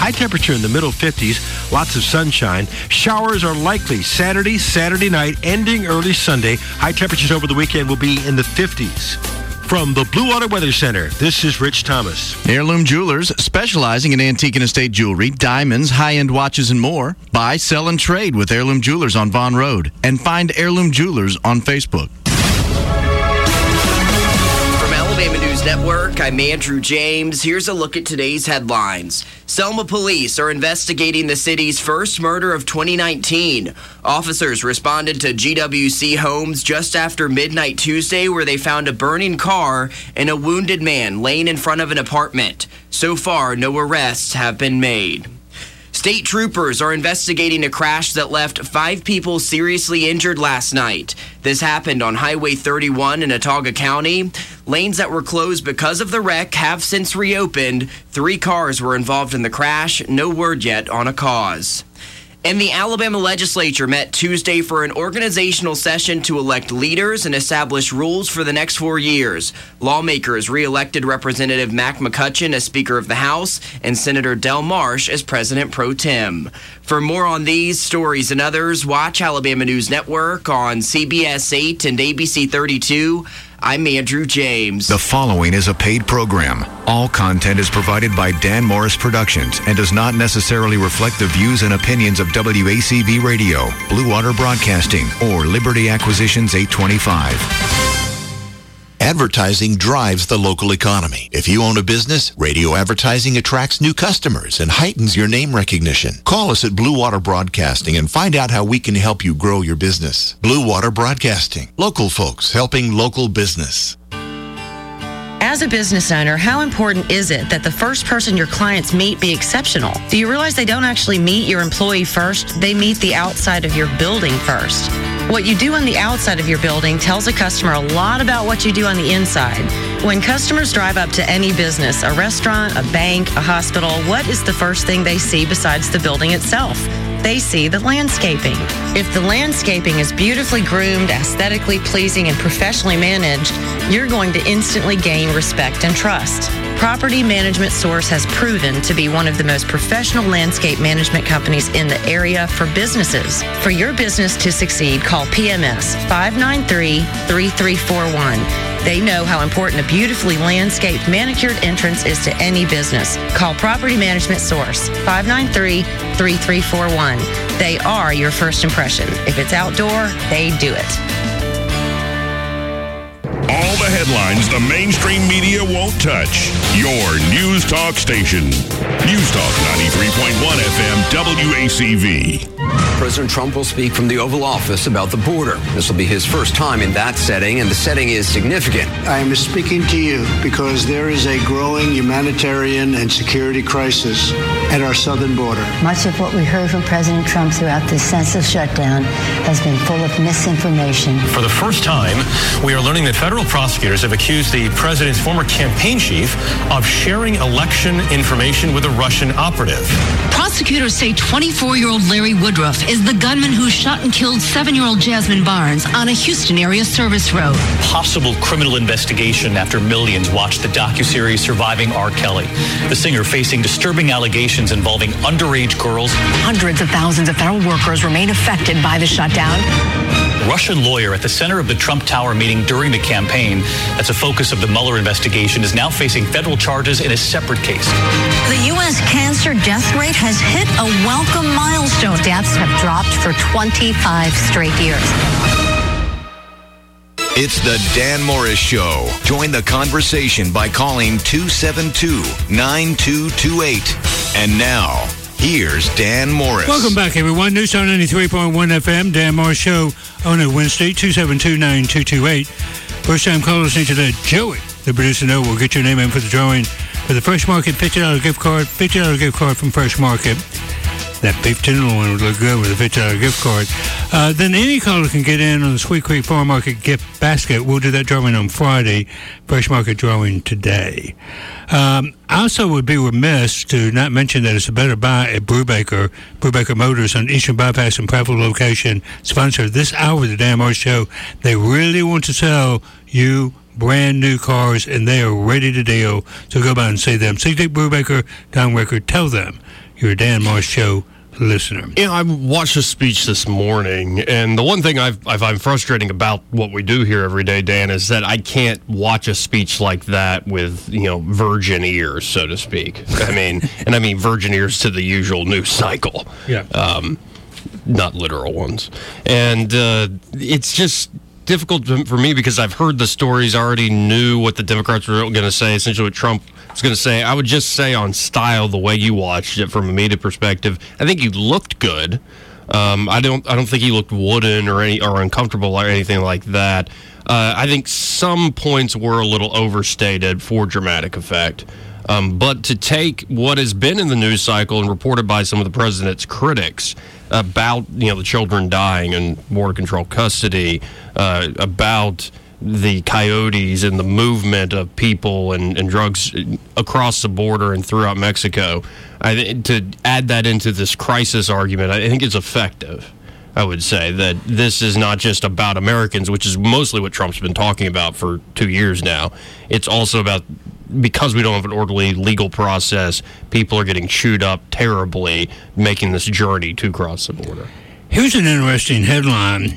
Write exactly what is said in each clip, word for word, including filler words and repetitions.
High temperature in the middle fifties, lots of sunshine. Showers are likely Saturday, Saturday night, ending early Sunday. High temperatures over the weekend will be in the fifties. From the Blue Water Weather Center, this is Rich Thomas. Heirloom Jewelers, specializing in antique and estate jewelry, diamonds, high-end watches, and more. Buy, sell, and trade with Heirloom Jewelers on Vaughn Road. And find Heirloom Jewelers on Facebook. From Alabama News Network, I'm Andrew James. Here's a look at today's headlines. Selma police are investigating the city's first murder of twenty nineteen. Officers responded to G W C Homes just after midnight Tuesday, where they found a burning car and a wounded man laying in front of an apartment. So far, no arrests have been made. State troopers are investigating a crash that left five people seriously injured last night. This happened on Highway thirty-one in Autauga County. Lanes that were closed because of the wreck have since reopened. Three cars were involved in the crash. No word yet on a cause. And the Alabama legislature met Tuesday for an organizational session to elect leaders and establish rules for the next four years. Lawmakers re-elected Representative Mac McCutcheon as Speaker of the House and Senator Del Marsh as President Pro Tem. For more on these stories and others, watch Alabama News Network on C B S eight and A B C thirty-two. I'm Andrew James. The following is a paid program. All content is provided by Dan Morris Productions and does not necessarily reflect the views and opinions of W A C V Radio, Blue Water Broadcasting, or Liberty Acquisitions eight twenty-five. Advertising drives the local economy. If you own a business, radio advertising attracts new customers and heightens your name recognition. Call us at Blue Water Broadcasting and find out how we can help you grow your business. Blue Water Broadcasting. Local folks helping local business. As a business owner, how important is it that the first person your clients meet be exceptional? Do you realize they don't actually meet your employee first? They meet the outside of your building first. What you do on the outside of your building tells a customer a lot about what you do on the inside. When customers drive up to any business, a restaurant, a bank, a hospital, what is the first thing they see besides the building itself? They see the landscaping. If the landscaping is beautifully groomed, aesthetically pleasing, and professionally managed, you're going to instantly gain respect and trust. Property Management Source has proven to be one of the most professional landscape management companies in the area for businesses. For your business to succeed, call P M S five nine three, three three four one. They know how important a beautifully landscaped, manicured entrance is to any business. Call Property Management Source, five nine three, three three four one. They are your first impression. If it's outdoor, they do it. All the headlines the mainstream media won't touch. Your News Talk station. News Talk ninety-three point one F M W A C V. President Trump will speak from the Oval Office about the border. This will be his first time in that setting, and the setting is significant. I am speaking to you because there is a growing humanitarian and security crisis at our southern border. Much of what we heard from President Trump throughout this senseless shutdown has been full of misinformation. For the first time, we are learning that federal prosecutors have accused the president's former campaign chief of sharing election information with a Russian operative. Prosecutors say twenty-four-year-old Larry Woodruff is the gunman who shot and killed seven-year-old Jasmine Barnes on a Houston area service road. Possible criminal investigation after millions watched the docuseries Surviving R. Kelly. The singer facing disturbing allegations involving underage girls. Hundreds of thousands of federal workers remain affected by the shutdown. Russian lawyer at the center of the Trump Tower meeting during the campaign, that's a focus of the Mueller investigation, is now facing federal charges in a separate case. The U S cancer death rate has hit a welcome milestone. Deaths have dropped for twenty-five straight years. It's the Dan Morris Show. Join the conversation by calling two seven two, nine two two eight. And now, here's Dan Morris. Welcome back, everyone. News Talk ninety-three point one F M, Dan Morris Show on a Wednesday, two seven two, nine two two eight. First time callers need to let Joey, the producer, know. We'll get your name in for the drawing for the Fresh Market fifty dollars gift card. fifty dollars gift card from Fresh Market. That beef tendon one would look good with a fifty dollars gift card. Uh, then any caller can get in on the Sweet Creek Farm Market gift basket. We'll do that drawing on Friday. Fresh Market drawing today. Um, I also would be remiss to not mention that it's a better buy at Brubaker. Brubaker Motors on Eastern Bypass and Prattville location sponsor this hour of the Dan Morris Show. They really want to sell you brand new cars, and they are ready to deal. So go by and see them. See Dick Brubaker, Don Rickard. Tell them you're a Dan Morris Show listener. You know, I watched a speech this morning, and the one thing I've, I find frustrating about what we do here every day, Dan, is that I can't watch a speech like that with, you know, virgin ears, so to speak. I mean, and I mean virgin ears to the usual news cycle. Yeah. Um, not literal ones. And uh, it's just difficult for me because I've heard the stories, already knew what the Democrats were going to say, essentially what Trump was going to say. I would just say on style, the way you watched it from a media perspective, I think you looked good. Um, I don't I don't think he looked wooden or any or uncomfortable or anything like that. Uh, I think some points were a little overstated for dramatic effect. Um, but to take what has been in the news cycle and reported by some of the president's critics about, you know, the children dying in border control custody, uh, about the coyotes and the movement of people and, and drugs across the border and throughout Mexico, I th- to add that into this crisis argument, I think it's effective. I would say that this is not just about Americans, which is mostly what Trump's been talking about for two years now. It's also about, because we don't have an orderly legal process, people are getting chewed up terribly making this journey to cross the border. Here's an interesting headline.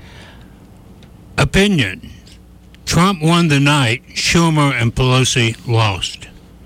Opinion. Trump won the night, Schumer and Pelosi lost.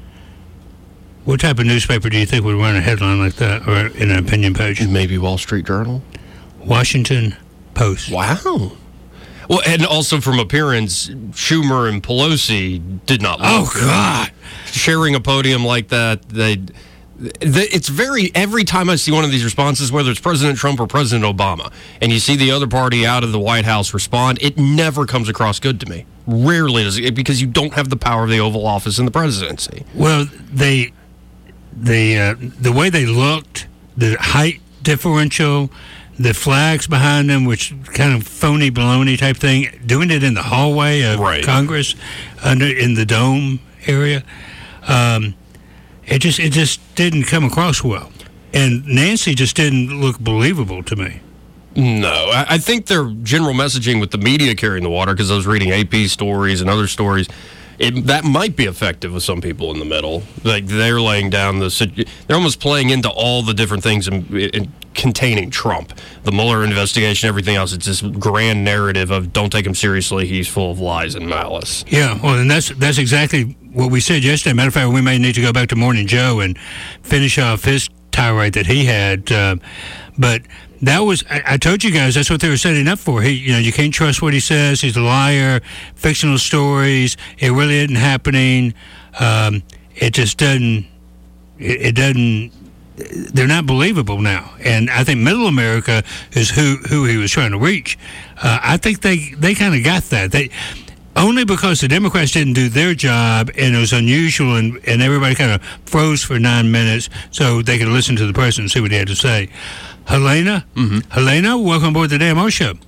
What type of newspaper do you think would run a headline like that, or in an opinion page? Maybe Wall Street Journal? Washington Post. Wow. Well, and also from appearance, Schumer and Pelosi did not look Oh, God. good. Sharing a podium like that, they... It's very, every time I see one of these responses, whether it's President Trump or President Obama, and you see the other party out of the White House respond, it never comes across good to me. Rarely does it, because you don't have the power of the Oval Office and the presidency. Well, they, they, uh, the way they looked, the height differential, the flags behind them, which kind of phony baloney type thing, doing it in the hallway of right. Congress, under in the dome area. Um, It just it just didn't come across well. And Nancy just didn't look believable to me. No, I, I think their general messaging with the media carrying the water, because I was reading A P stories and other stories, it, that might be effective with some people in the middle. Like they're laying down the, they're almost playing into all the different things in, in containing Trump, the Mueller investigation, everything else. It's this grand narrative of don't take him seriously. He's full of lies and malice. Yeah, well, and that's that's exactly what we said yesterday. Matter of fact, we may need to go back to Morning Joe and finish off his tirade that he had. Uh, but that was, I, I told you guys, that's what they were setting up for. He, you know, you can't trust what he says. He's a liar. Fictional stories. It really isn't happening. Um, it just doesn't. It, it doesn't. They're not believable now, and I think Middle America is who who he was trying to reach. Uh, I think they they kind of got that. They. Only because the Democrats didn't do their job, and it was unusual, and, and everybody kind of froze for nine minutes so they could listen to the president and see what he had to say. Helena? Mm-hmm. Helena, welcome aboard the Dan Morris Show.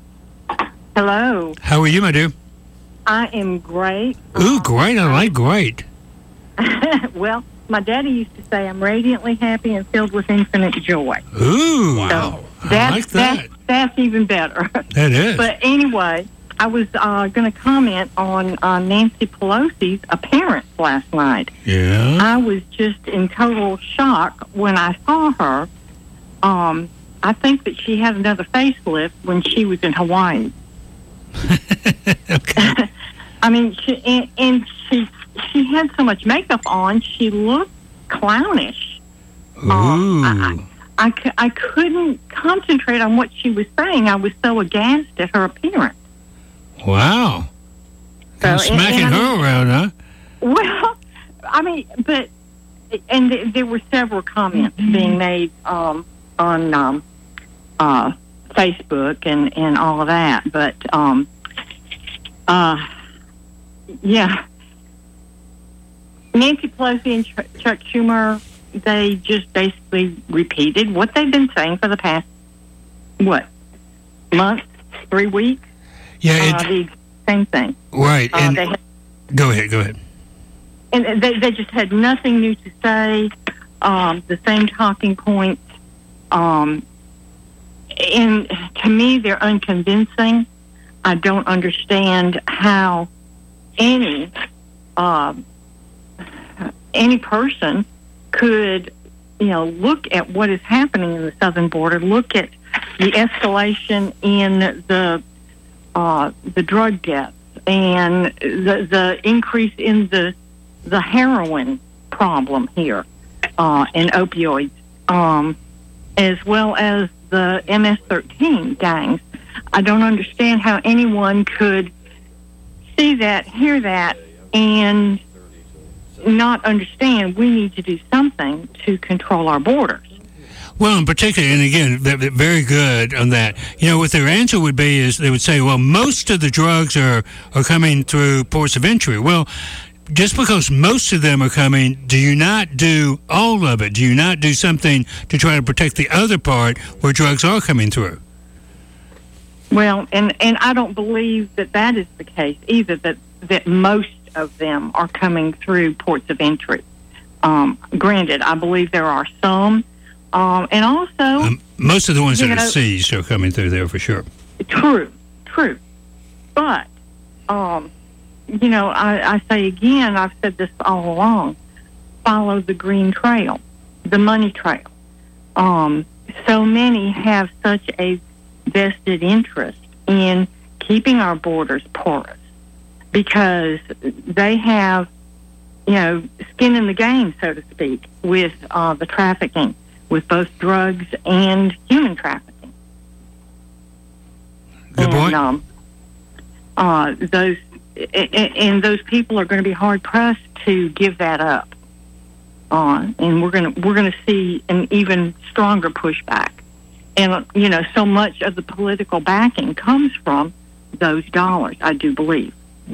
Hello. How are you, my dear? I am great. Ooh, great. I like great. Well, my daddy used to say I'm radiantly happy and filled with infinite joy. Ooh, wow. So that's, I like that. That's, that's even better. That is. But anyway, I was uh, going to comment on uh, Nancy Pelosi's appearance last night. Yeah. I was just in total shock when I saw her. Um, I think that she had another facelift when she was in Hawaii. Okay. I mean, she, and, and she she had so much makeup on, she looked clownish. Ooh. Um, I, I, I, I couldn't concentrate on what she was saying. I was so aghast at her appearance. Wow. So, smacking and, and her I mean, around, huh? Well, I mean, but, and th- there were several comments mm-hmm. being made um, on um, uh, Facebook and, and all of that. But, um, uh, yeah. Nancy Pelosi and Ch- Chuck Schumer, they just basically repeated what they've been saying for the past, what, month, three weeks? Yeah, it, uh, the same thing. Right. Uh, and they had, go ahead, go ahead. And they, they just had nothing new to say, um, the same talking points. Um, and to me, they're unconvincing. I don't understand how any uh, any person could you know, look at what is happening in the southern border. Look at the escalation in the uh, the drug deaths and the the increase in the the heroin problem here uh, and opioids, um, as well as the M S thirteen gangs. I don't understand how anyone could see that, hear that, and not understand we need to do something to control our borders. Well, in particular, and again, they're, they're very good on that. You know, what their answer would be is they would say, well, most of the drugs are, are coming through ports of entry. Well, just because most of them are coming, do you not do all of it? Do you not do something to try to protect the other part where drugs are coming through? Well, and, and I don't believe that that is the case either, that, that most of them are coming through ports of entry. Um, granted, I believe there are some. Um, and also... Um, most of the ones that know, are seized are coming through there for sure. True, true. But, um, you know, I, I say again, I've said this all along, follow the green trail, the money trail. Um, so many have such a vested interest in keeping our borders porous because they have, you know, skin in the game, so to speak, with uh, the trafficking, with both drugs and human trafficking. Good point. And, um, uh, those and those people are going to be hard pressed to give that up. Uh, and we're going to we're going to see an even stronger pushback. And you know, so much of the political backing comes from those dollars, I do believe.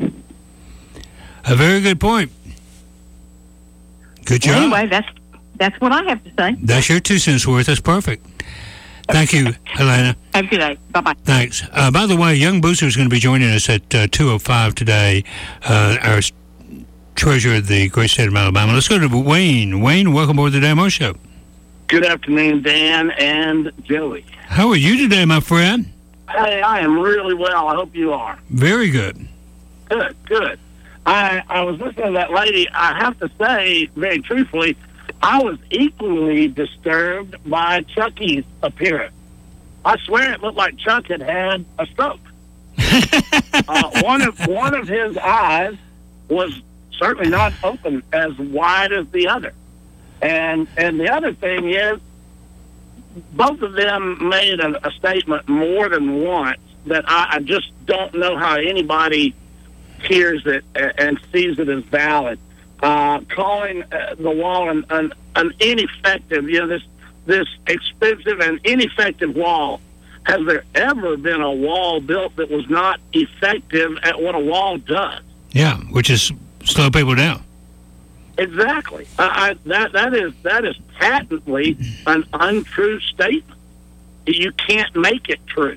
A very good point. Good job. Anyway, that's that's what I have to say. That's your two cents worth. That's perfect. Thank you, Helena. Have a good day. Bye-bye. Thanks. Uh, by the way, Young Booster is going to be joining us at uh, two oh five today, uh, our treasurer of the great state of Alabama. Let's go to Wayne. Wayne, welcome aboard the Damo Show. Good afternoon, Dan and Joey. How are you today, my friend? Hey, I am really well. I hope you are. Very good. Good, good. I, I was listening to that lady. I have to say, very truthfully, I was equally disturbed by Chucky's appearance. I swear it looked like Chuck had had a stroke. uh, one of one of his eyes was certainly not open as wide as the other. And and the other thing is, both of them made a, a statement more than once that I, I just don't know how anybody hears it and, and sees it as valid. Uh, calling uh, the wall an, an, an ineffective, you know, this this expensive and ineffective wall. Has there ever been a wall built that was not effective at what a wall does? Yeah, which is slow people down. Exactly. I, I, that that is that is patently an untrue statement. You can't make it true.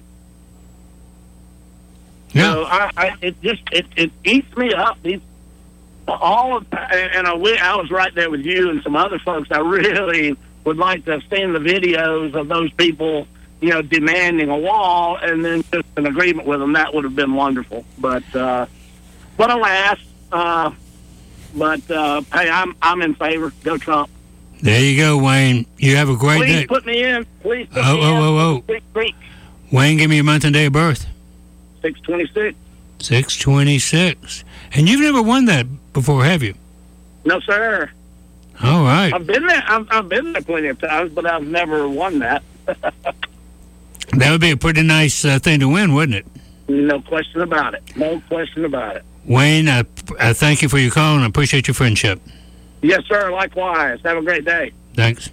Yeah. So I, I it just it, it eats me up. These all of and I, I was right there with you and some other folks. I really would like to have seen the videos of those people, you know, demanding a wall, and then just an agreement with them. That would have been wonderful. But uh, but alas. Uh, But uh, hey, I'm I'm in favor. Go Trump. There you go, Wayne. You have a great Please day. put me in. Please put oh, me oh, in. oh, oh, Big Creek. Wayne, give me your month and day of birth. six twenty-six. six twenty-six. And you've never won that before, have you? No, sir. All right. I've been there. I've, I've been there plenty of times, but I've never won that. That would be a pretty nice uh, thing to win, wouldn't it? No question about it. No question about it. Wayne, I, I thank you for your call, and I appreciate your friendship. Yes, sir. Likewise. Have a great day. Thanks.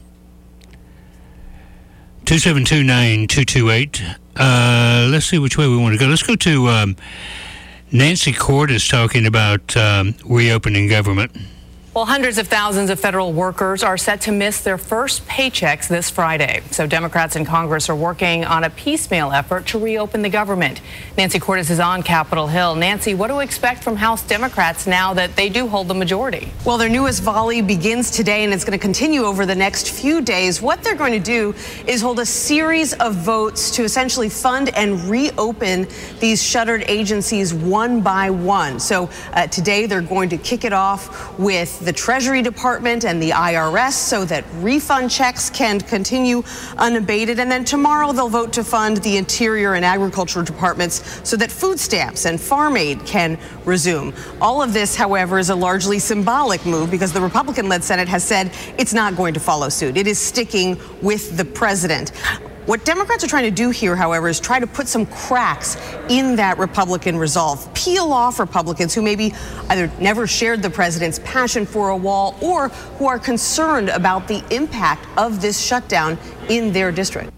two seven two, nine two two eight. Uh, let's see which way we want to go. Let's go to um, Nancy Cordes talking about um, reopening government. Well, hundreds of thousands of federal workers are set to miss their first paychecks this Friday. So Democrats in Congress are working on a piecemeal effort to reopen the government. Nancy Cordes is on Capitol Hill. Nancy, what do we expect from House Democrats now that they do hold the majority? Well, their newest volley begins today, and it's going to continue over the next few days. What they're going to do is hold a series of votes to essentially fund and reopen these shuttered agencies one by one. So uh, today they're going to kick it off with with the Treasury Department and the I R S so that refund checks can continue unabated. And then tomorrow they'll vote to fund the Interior and Agriculture Departments so that food stamps and farm aid can resume. All of this, however, is a largely symbolic move because the Republican-led Senate has said it's not going to follow suit. It is sticking with the president. What Democrats are trying to do here, however, is try to put some cracks in that Republican resolve, peel off Republicans who maybe either never shared the president's passion for a wall or who are concerned about the impact of this shutdown in their district.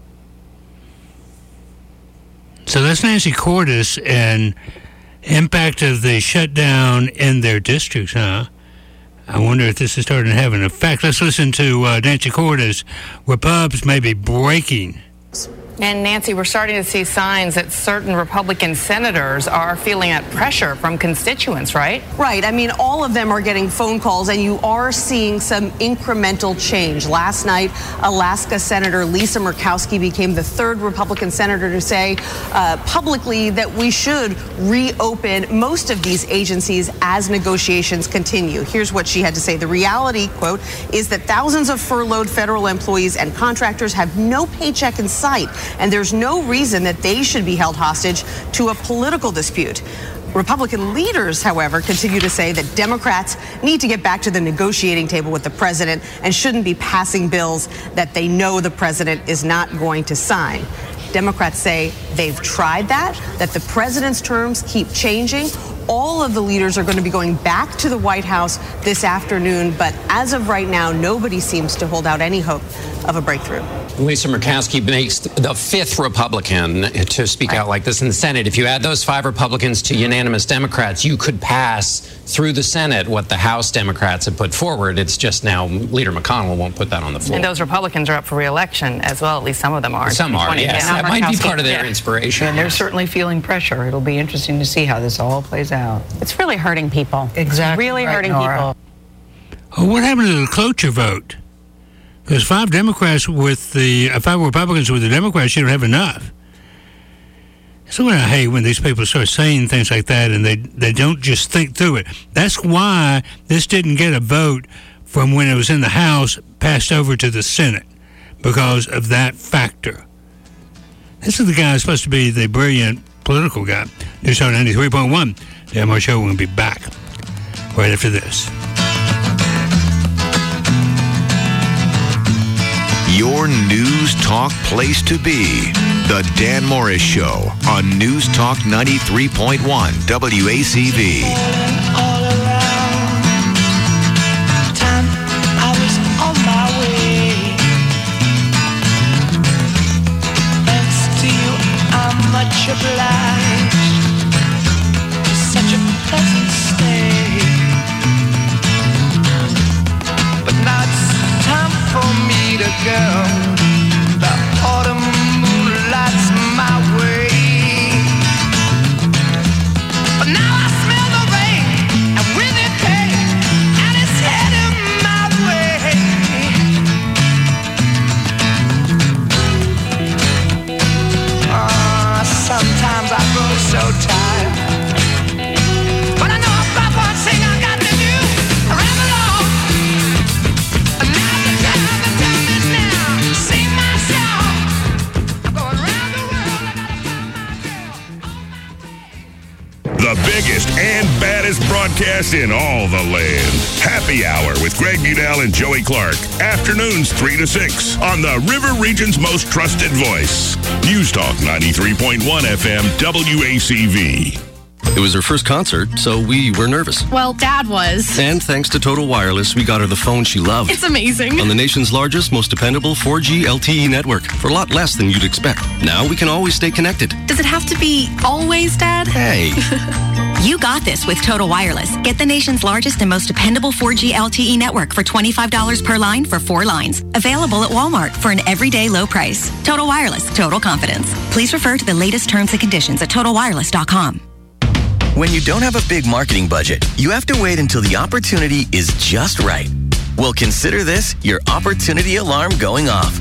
So that's Nancy Cordes and impact of the shutdown in their districts, huh? I wonder if this is starting to have an effect. Let's listen to uh, Nancy Cordes. Repubs may be breaking. And Nancy, we're starting to see signs that certain Republican senators are feeling that pressure from constituents, right? Right. I mean, all of them are getting phone calls, and you are seeing some incremental change. Last night, Alaska Senator Lisa Murkowski became the third Republican senator to say uh, publicly that we should reopen most of these agencies as negotiations continue. Here's what she had to say. The reality, quote, is that thousands of furloughed federal employees and contractors have no paycheck in sight, and there's no reason that they should be held hostage to a political dispute. Republican leaders, however, continue to say that Democrats need to get back to the negotiating table with the president and shouldn't be passing bills that they know the president is not going to sign. Democrats say they've tried that, that the president's terms keep changing. All of the leaders are going to be going back to the White House this afternoon, but as of right now, nobody seems to hold out any hope of a breakthrough. Lisa Murkowski makes the fifth Republican to speak right out like this in the Senate. If you add those five Republicans to unanimous Democrats, you could pass through the Senate what the House Democrats have put forward. It's just now Leader McConnell won't put that on the floor. And those Republicans are up for re-election as well. At least some of them are. Some are, yes. That might be part of their yeah. inspiration. And they're certainly feeling pressure. It'll be interesting to see how this all plays out. It's really hurting people. Exactly. Really right, hurting Nora. people. Oh, what happened to the cloture vote? Because five Democrats with the uh, five Republicans with the Democrats, you don't have enough. So what I hate when these people start saying things like that and they, they don't just think through it. That's why this didn't get a vote from when it was in the House passed over to the Senate, because of that factor. This is the guy who's supposed to be the brilliant political guy. News Talk ninety-three point one. The M R Show will be back right after this. Your News Talk place to be. The Dan Morris Show on News Talk ninety-three point one W A C V. All around time I was on my way. Thanks to you, I'm much obliged. Such a pleasant stay. But now it's time for me to go. The autumn moonlight's my way. But now I smell the rain, and with it pain, and it's heading my way. Ah, sometimes I grow so tired, but I know I've got one thing I got to do. I ramble on. Now's the time, the time is now. Sing my song. I'm going round the world. I gotta find my girl. The biggest and baddest broadcast in all the land. Happy Hour with Greg Budell and Joey Clark. Afternoons three to six on the River Region's most trusted voice. News Talk ninety-three point one F M W A C V. It was her first concert, so we were nervous. Well, Dad was. And thanks to Total Wireless, we got her the phone she loved. It's amazing. On the nation's largest, most dependable four G L T E network for a lot less than you'd expect. Now we can always stay connected. Does it have to be always, Dad? Hey. You got this with Total Wireless. Get the nation's largest and most dependable four G L T E network for twenty-five dollars per line for four lines. Available at Walmart for an everyday low price. Total Wireless, total confidence. Please refer to the latest terms and conditions at total wireless dot com. When you don't have a big marketing budget, you have to wait until the opportunity is just right. Well, consider this your opportunity alarm going off.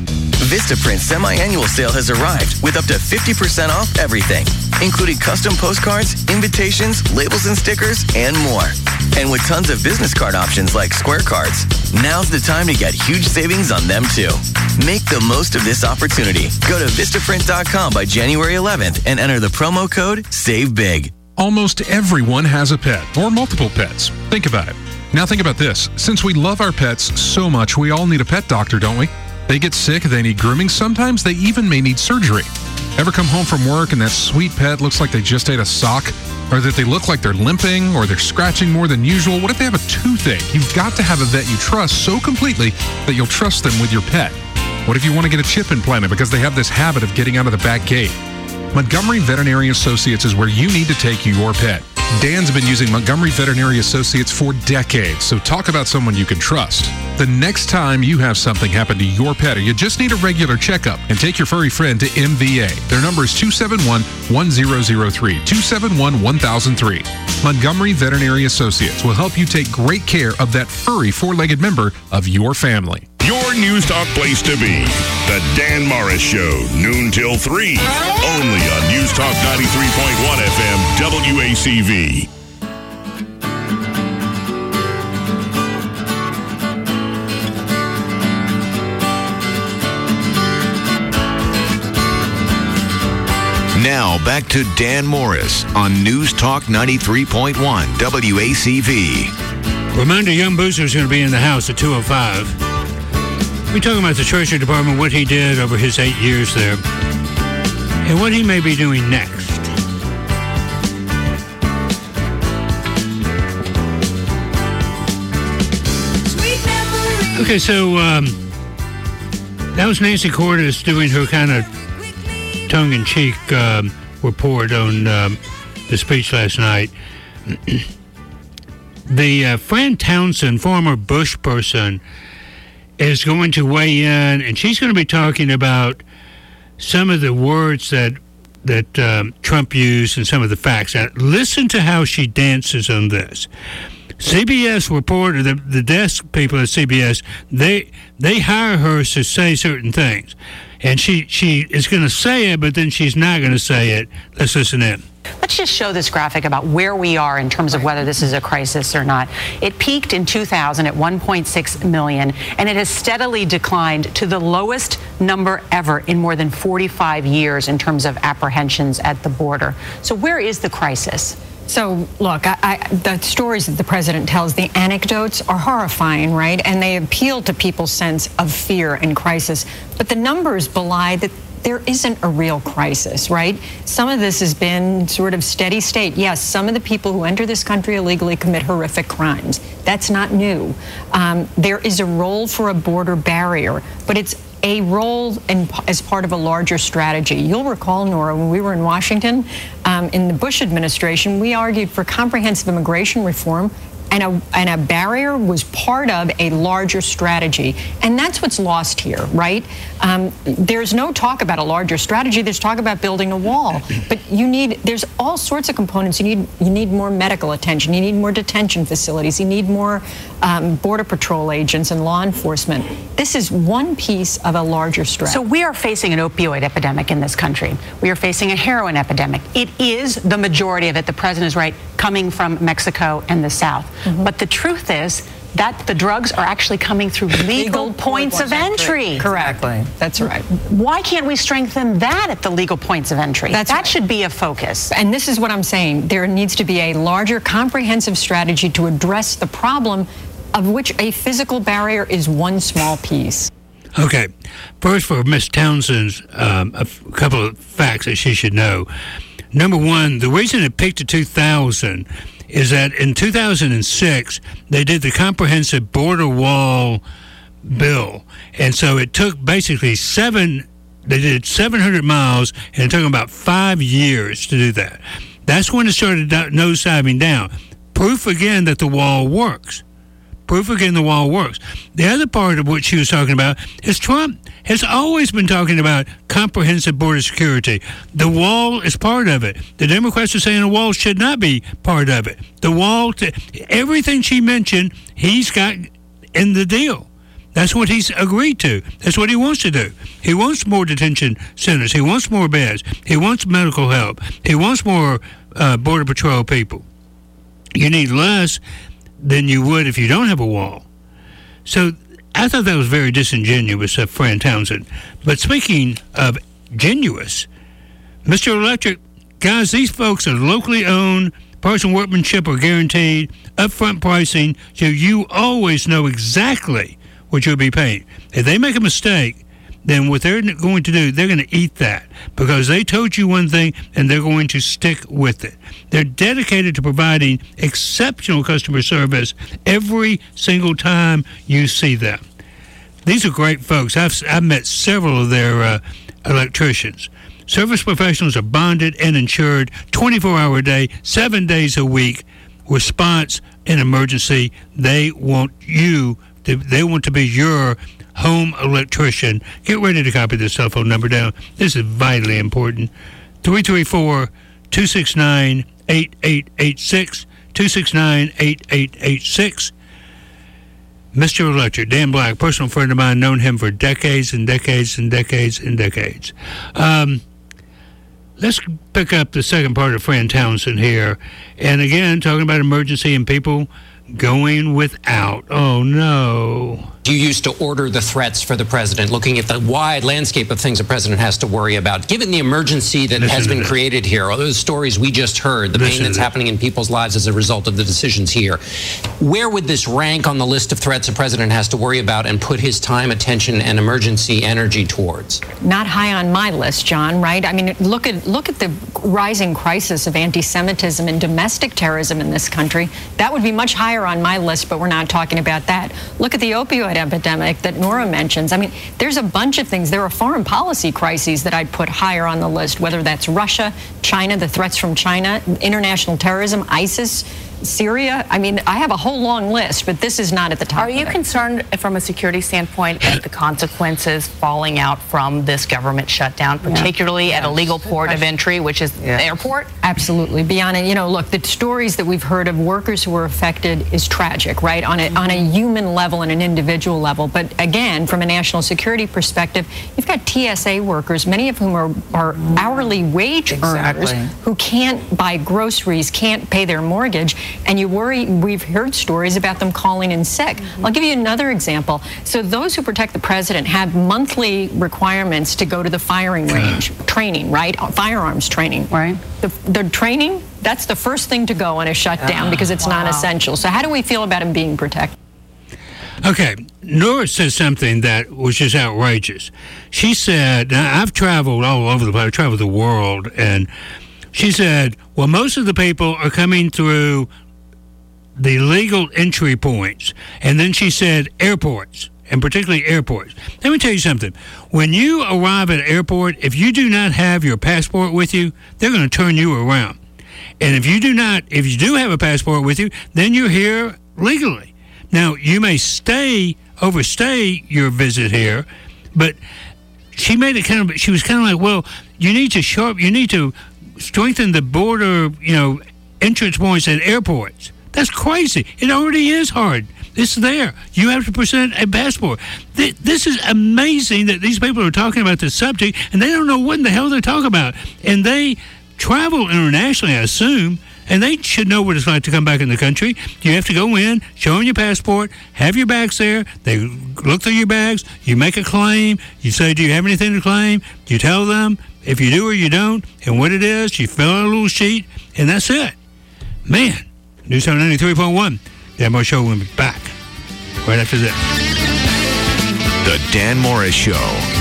Vistaprint semi-annual sale has arrived with up to fifty percent off everything, including custom postcards, invitations, labels and stickers, and more. And with tons of business card options like Square Cards, now's the time to get huge savings on them too. Make the most of this opportunity. Go to Vistaprint dot com by January eleventh and enter the promo code SAVEBIG. Almost everyone has a pet or multiple pets. Think about it. Now think about this. Since we love our pets so much, we all need a pet doctor, don't we? They get sick, they need grooming, sometimes they even may need surgery. Ever come home from work and that sweet pet looks like they just ate a sock? Or that they look like they're limping or they're scratching more than usual? What if they have a toothache? You've got to have a vet you trust so completely that you'll trust them with your pet. What if you want to get a chip implanted because they have this habit of getting out of the back gate? Montgomery Veterinary Associates is where you need to take your pet. Dan's been using Montgomery Veterinary Associates for decades, so talk about someone you can trust. The next time you have something happen to your pet or you just need a regular checkup, and take your furry friend to M V A. Their number is two seven one, one zero zero three, two seven one, one thousand three. Montgomery Veterinary Associates will help you take great care of that furry four-legged member of your family. Your News Talk place to be. The Dan Morris Show, noon till three. Only on News Talk ninety-three point one F M, W A C V. Now back to Dan Morris on News Talk ninety-three point one W A C V. Reminder, Young Boozer is going to be in the house at two oh five. We're talking about the Treasury Department, what he did over his eight years there, and what he may be doing next. Okay, so um, that was Nancy Cordes doing her kind of tongue-in-cheek um, report on um, the speech last night. the uh, Fran Townsend, former Bush person, is going to weigh in, and she's going to be talking about some of the words that that um, Trump used and some of the facts. Now, listen to how she dances on this. C B S reporter, the, the desk people at C B S, they they hire her to say certain things. And she, she is going to say it, but then she's not going to say it. Let's listen in. Let's just show this graphic about where we are in terms of whether this is a crisis or not. It peaked in two thousand at one point six million, and it has steadily declined to the lowest number ever in more than forty-five years in terms of apprehensions at the border. So where is the crisis? So, look, I, I, the stories that the president tells, the anecdotes are horrifying, right? And they appeal to people's sense of fear and crisis. But the numbers belie that there isn't a real crisis, right? Some of this has been sort of steady state. Yes, some of the people who enter this country illegally commit horrific crimes. That's not new. Um, there is a role for a border barrier, but it's a role in, as part of a larger strategy. You'll recall, Nora, when we were in Washington, um, in the Bush administration, we argued for comprehensive immigration reform, and a, and a barrier was part of a larger strategy. And that's what's lost here, right? Um, there's no talk about a larger strategy. There's talk about building a wall. But you need, there's all sorts of components. You need, you need more medical attention. You need more detention facilities. You need more um, Border Patrol agents and law enforcement. This is one piece of a larger strategy. So we are facing an opioid epidemic in this country. We are facing a heroin epidemic. It is the majority of it, the president is right, coming from Mexico and the South. Mm-hmm. But the truth is that the drugs are actually coming through legal, legal points of entry. Correctly. That's right. Why can't we strengthen that at the legal points of entry? That's that right. should be a focus. And this is what I'm saying. There needs to be a larger, comprehensive strategy to address the problem, of which a physical barrier is one small piece. Okay. First, for Miss Townsend, um, a f- couple of facts that she should know. Number one, the reason it peaked to two thousand is that in two thousand six, they did the comprehensive border wall bill. And so it took basically seven, they did seven hundred miles, and it took them about five years to do that. That's when it started nosediving down. Proof again that the wall works. Proof again the wall works. The other part of what she was talking about is Trump has always been talking about comprehensive border security. The wall is part of it. The Democrats are saying the wall should not be part of it. The wall, to, everything she mentioned, he's got in the deal. That's what he's agreed to. That's what he wants to do. He wants more detention centers. He wants more beds. He wants medical help. He wants more uh, Border Patrol people. You need less than you would if you don't have a wall. So I thought that was very disingenuous of Fran Townsend. But speaking of genuous, Mister Electric, guys, these folks are locally owned. Parts and workmanship are guaranteed. Upfront pricing, so you always know exactly what you'll be paying. If they make a mistake, then what they're going to do, they're going to eat that because they told you one thing and they're going to stick with it. They're dedicated to providing exceptional customer service every single time you see them. These are great folks. I've, I've met several of their uh, electricians. Service professionals are bonded and insured twenty-four hour a day, seven days a week. Response in emergency. They want you to, they want to be your home electrician. Get ready to copy this cell phone number down. This is vitally important. three three four, two six nine, eight eight eight six. two six nine, eight eight eight six. Mister Electric, Dan Black, personal friend of mine, known him for decades and decades and decades and decades. Um, let's pick up the second part of Fran Townsend here. And again, talking about emergency and people going without. Oh, no. You used to order the threats for the president, looking at the wide landscape of things the president has to worry about. Given the emergency that Listen has been this. created here, all those stories we just heard, the Listen pain that's happening in people's lives as a result of the decisions here, where would this rank on the list of threats the president has to worry about and put his time, attention, and emergency energy towards? Not high on my list, John, right? I mean, look at look at the rising crisis of anti-Semitism and domestic terrorism in this country. That would be much higher on my list, but we're not talking about that. Look at the opioid epidemic that Nora mentions. I mean, there's a bunch of things. There are foreign policy crises that I'd put higher on the list, whether that's Russia, China, the threats from China, international terrorism, ISIS, Syria. I mean, I have a whole long list, but this is not at the top. Are you concerned from a security standpoint at the consequences falling out from this government shutdown, particularly yeah. at a legal port of entry, which is yeah. the airport? Absolutely. Beyond, you know, look, the stories that we've heard of workers who were affected is tragic, right, on a, mm-hmm. on a human level and an individual level. But again, from a national security perspective, you've got T S A workers, many of whom are, are hourly wage exactly. earners who can't buy groceries, can't pay their mortgage. And you worry, we've heard stories about them calling in sick. Mm-hmm. I'll give you another example. So those who protect the president have monthly requirements to go to the firing range, training, right? Firearms training. Right. The, the training, that's the first thing to go on a shutdown oh, because it's wow. non-essential. So how do we feel about him being protected? Okay, Nora said something that was just outrageous. She said, now I've traveled all over the place, I've traveled the world, and she said, well, most of the people are coming through the legal entry points. And then she said airports, and particularly airports. Let me tell you something. When you arrive at an airport, if you do not have your passport with you, they're going to turn you around. And if you do not, if you do have a passport with you, then you're here legally. Now, you may stay, overstay your visit here, but she made it kind of, she was kind of like, well, you need to sharp, you need to strengthen the border, you know, entrance points at airports. That's crazy. It already is hard. It's there. You have to present a passport. This is amazing that these people are talking about this subject, and they don't know what in the hell they're talking about. And they travel internationally, I assume, and they should know what it's like to come back in the country. You have to go in, show them your passport, have your bags there. They look through your bags. You make a claim. You say, do you have anything to claim? You tell them if you do or you don't, and what it is. You fill out a little sheet, and that's it. Man, News Talk ninety-three point one. Dan Morris Show will be back right after this. The Dan Morris Show.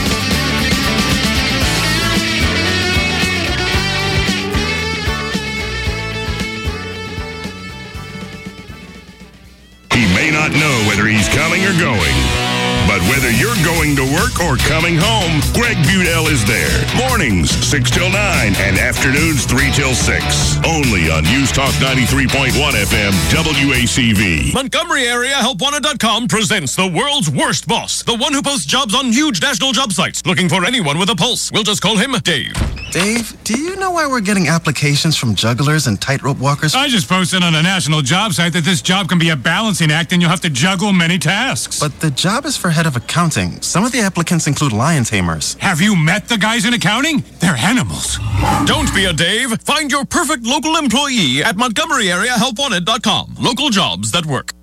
He may not know whether he's coming or going, but whether you're going to work or coming home, Greg Budell is there. Mornings, six till nine, and afternoons, three till six. Only on News Talk ninety-three point one F M, W A C V. Montgomery Area Help Wanted dot com presents the world's worst boss, the one who posts jobs on huge national job sites, looking for anyone with a pulse. We'll just call him Dave. Dave, do you know why we're getting applications from jugglers and tightrope walkers? I just posted on a national job site that this job can be a balancing act and you'll have to juggle many tasks. But the job is for head of accounting. Some of the applicants include lion tamers. Have you met the guys in accounting? They're animals. Don't be a Dave. Find your perfect local employee at Montgomery Area Help Wanted dot com. Local jobs that work.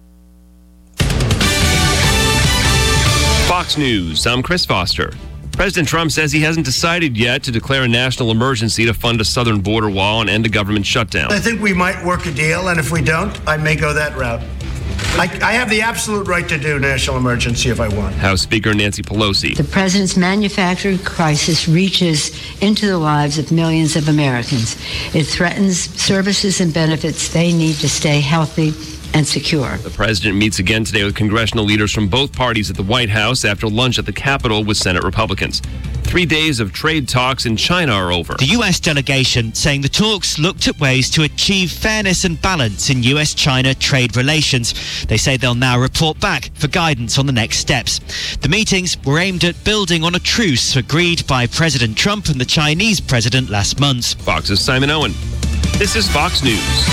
Fox News, I'm Chris Foster. President Trump says he hasn't decided yet to declare a national emergency to fund a southern border wall and end a government shutdown. I think we might work a deal, and if we don't, I may go that route. I, I have the absolute right to do national emergency if I want. House Speaker Nancy Pelosi. The president's manufacturing crisis reaches into the lives of millions of Americans. It threatens services and benefits they need to stay healthy and secure. The president meets again today with congressional leaders from both parties at the White House after lunch at the Capitol with Senate Republicans. Three days of trade talks in China are over. The U S delegation saying the talks looked at ways to achieve fairness and balance in U S China trade relations. They say they'll now report back for guidance on the next steps. The meetings were aimed at building on a truce agreed by President Trump and the Chinese president last month. Fox's Simon Owen. This is Fox News.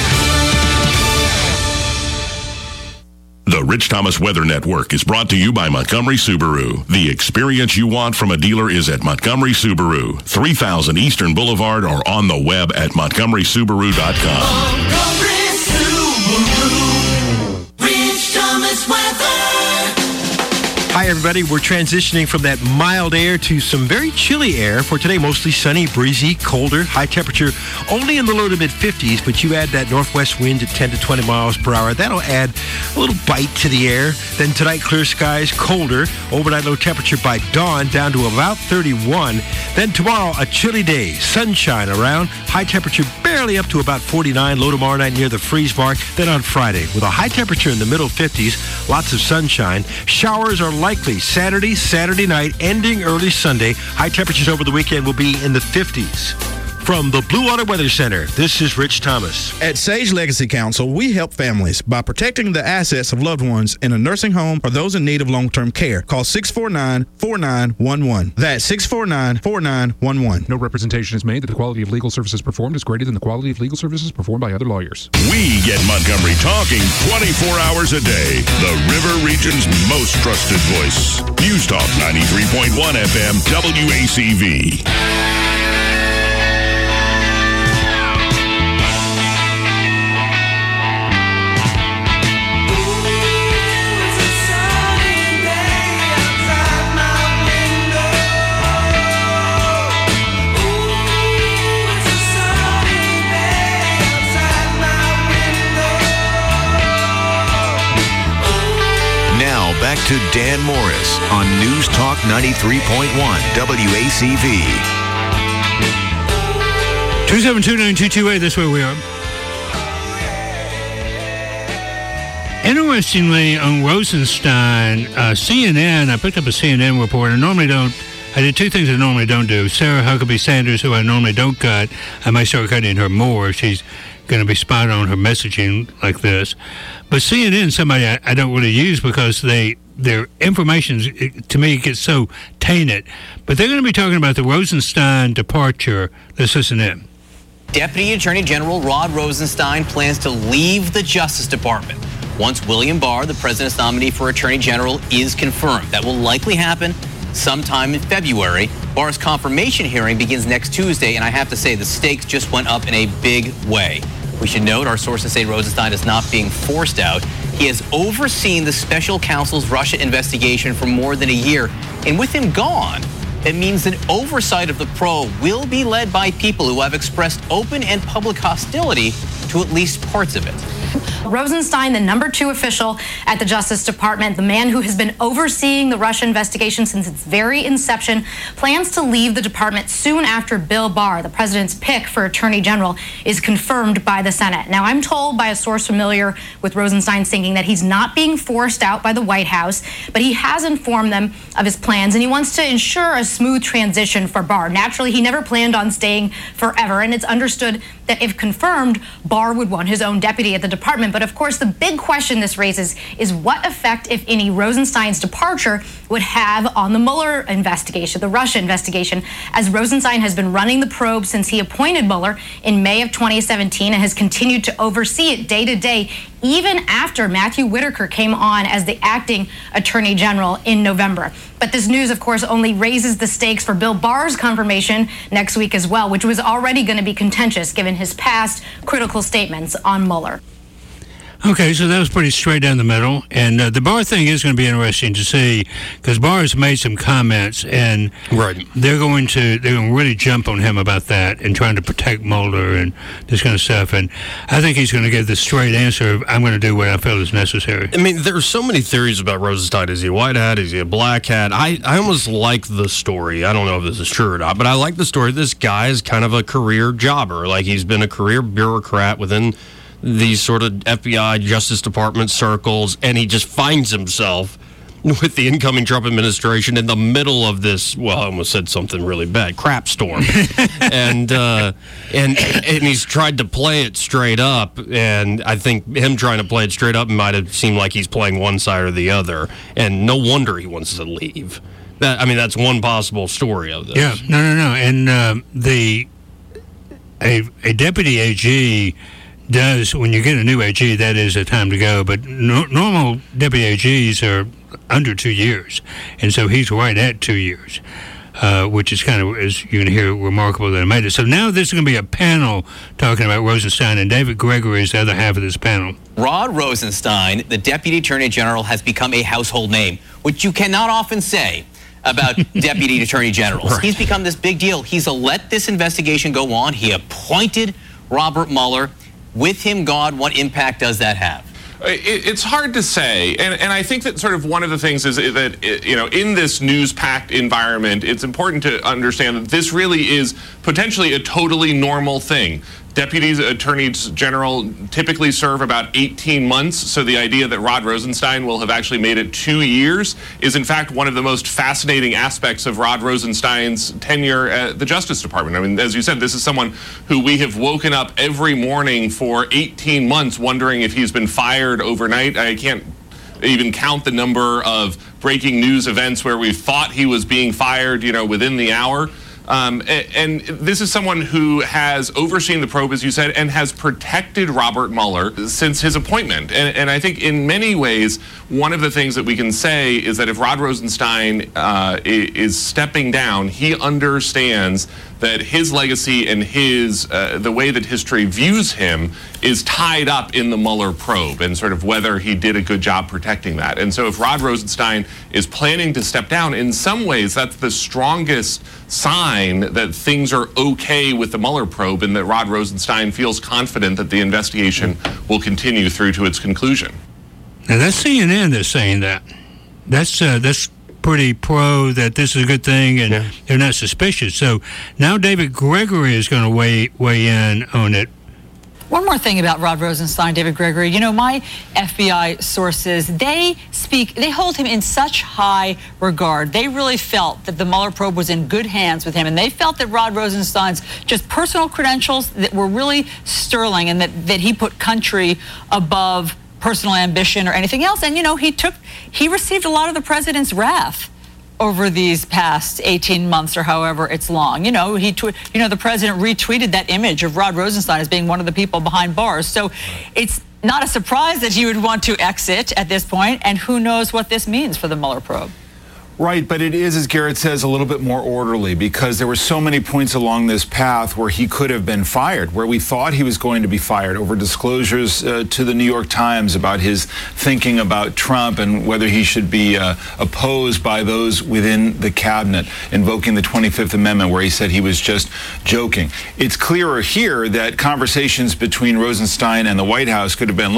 The Rich Thomas Weather Network is brought to you by Montgomery Subaru. The experience you want from a dealer is at Montgomery Subaru, three thousand Eastern Boulevard, or on the web at montgomery subaru dot com. Montgomery Subaru. Rich Thomas Weather. Hi, everybody. We're transitioning from that mild air to some very chilly air. For today, mostly sunny, breezy, colder, high temperature only in the low to mid fifties, but you add that northwest wind at ten to twenty miles per hour. That'll add a little bite to the air. Then tonight, clear skies, colder, overnight low temperature by dawn down to about thirty-one. Then tomorrow, a chilly day, sunshine around, high temperature barely up to about forty-nine, low tomorrow night near the freeze mark. Then on Friday, with a high temperature in the middle fifties, lots of sunshine. Showers are likely Saturday, Saturday night, ending early Sunday. High temperatures over the weekend will be in the fifties. From the Blue Water Weather Center, this is Rich Thomas. At Sage Legacy Council, we help families by protecting the assets of loved ones in a nursing home or those in need of long-term care. Call six four nine, four nine one one. That's six four nine, four nine one one. No representation is made that the quality of legal services performed is greater than the quality of legal services performed by other lawyers. We get Montgomery talking twenty-four hours a day. The River Region's most trusted voice. News Talk ninety-three point one F M W A C V. Back to Dan Morris on News Talk ninety-three point one W A C V. two seven two, nine two two eight, that's where we are. Interestingly, on Rosenstein, uh, C N N, I picked up a C N N report. I normally don't, I did two things I normally don't do. Sarah Huckabee Sanders, who I normally don't cut, I might start cutting her more. She's going to be spot on her messaging like this. But C N N, somebody I, I don't really use because they their information, it, to me, gets so tainted. But they're going to be talking about the Rosenstein departure. Let's listen in. Deputy Attorney General Rod Rosenstein plans to leave the Justice Department once William Barr, the president's nominee for Attorney General, is confirmed. That will likely happen sometime in February. Barr's confirmation hearing begins next Tuesday, and I have to say the stakes just went up in a big way. We should note our sources say Rosenstein is not being forced out. He has overseen the special counsel's Russia investigation for more than a year, and with him gone, it means that oversight of the probe will be led by people who have expressed open and public hostility to at least parts of it. Rosenstein, the number two official at the Justice Department, the man who has been overseeing the Russia investigation since its very inception, plans to leave the department soon after Bill Barr, the president's pick for Attorney General, is confirmed by the Senate. Now, I'm told by a source familiar with Rosenstein's thinking that he's not being forced out by the White House, but he has informed them of his plans, and he wants to ensure a smooth transition for Barr. Naturally, he never planned on staying forever, and it's understood that if confirmed, Barr would want his own deputy at the department. But of course, the big question this raises is what effect, if any, Rosenstein's departure would have on the Mueller investigation, the Russia investigation, as Rosenstein has been running the probe since he appointed Mueller in May of twenty seventeen and has continued to oversee it day to day, even after Matthew Whitaker came on as the acting attorney general in November. But this news, of course, only raises the stakes for Bill Barr's confirmation next week as well, which was already going to be contentious given his past critical statements on Mueller. Okay, so that was pretty straight down the middle. And uh, the Barr thing is going to be interesting to see because Barr has made some comments, and right. they're going to they're going to really jump on him about that and trying to protect Mueller and this kind of stuff. And I think he's going to give the straight answer of, I'm going to do what I feel is necessary. I mean, there are so many theories about Rosenstein. Is he a white hat? Is he a black hat? I, I almost like the story. I don't know if this is true or not, but I like the story. This guy is kind of a career jobber. Like, he's been a career bureaucrat within these sort of F B I, Justice Department circles, and he just finds himself with the incoming Trump administration in the middle of this, well, I almost said something really bad, crap storm. and, uh, and and he's tried to play it straight up, and I think him trying to play it straight up might have seemed like he's playing one side or the other, and no wonder he wants to leave. That I mean, that's one possible story of this. Yeah, no, no, no. And uh, the a, a deputy A G does, when you get a new A G, that is a time to go. But no, normal deputy A Gs are under two years. And so he's right at two years, uh, which is kind of, as you can hear, remarkable that I made it. So now this is going to be a panel talking about Rosenstein, and David Gregory is the other half of this panel. Rod Rosenstein, the Deputy Attorney General, has become a household name, which you cannot often say about Deputy Attorney Generals. Right. He's become this big deal. He's a let this investigation go on. He appointed Robert Mueller. With him gone, what impact does that have? It's hard to say, and, and I think that sort of one of the things is that, you know, in this news-packed environment, it's important to understand that this really is potentially a totally normal thing. Deputies, attorneys general typically serve about eighteen months, so the idea that Rod Rosenstein will have actually made it two years is in fact one of the most fascinating aspects of Rod Rosenstein's tenure at the Justice Department. I mean, as you said, this is someone who we have woken up every morning for eighteen months wondering if he's been fired overnight. I can't even count the number of breaking news events where we thought he was being fired, you know, within the hour. Um, and, and this is someone who has overseen the probe, as you said, and has protected Robert Mueller since his appointment. And, and I think in many ways, one of the things that we can say is that if Rod Rosenstein uh, is stepping down, he understands that his legacy and his uh, the way that history views him is tied up in the Mueller probe and sort of whether he did a good job protecting that. And so if Rod Rosenstein is planning to step down, in some ways that's the strongest sign that things are okay with the Mueller probe and that Rod Rosenstein feels confident that the investigation will continue through to its conclusion. Now that's C N N that's saying that. That's uh, that's pretty pro that this is a good thing, and yeah. they're not suspicious. So now David Gregory is going to weigh weigh in on it. One more thing about Rod Rosenstein, David Gregory. You know, my F B I sources, they speak, they hold him in such high regard. They really felt that the Mueller probe was in good hands with him, and they felt that Rod Rosenstein's just personal credentials that were really sterling, and that, that he put country above personal ambition or anything else. And, you know, he took, he received a lot of the president's wrath over these past eighteen months or however it's long. You know, he, tw- you know, the president retweeted that image of Rod Rosenstein as being one of the people behind bars. So it's not a surprise that he would want to exit at this point, and who knows what this means for the Mueller probe. Right, but it is, as Garrett says, a little bit more orderly because there were so many points along this path where he could have been fired, where we thought he was going to be fired over disclosures uh, to the New York Times about his thinking about Trump and whether he should be uh, opposed by those within the cabinet, invoking the twenty-fifth Amendment, where he said he was just joking. It's clearer here that conversations between Rosenstein and the White House could have been, look,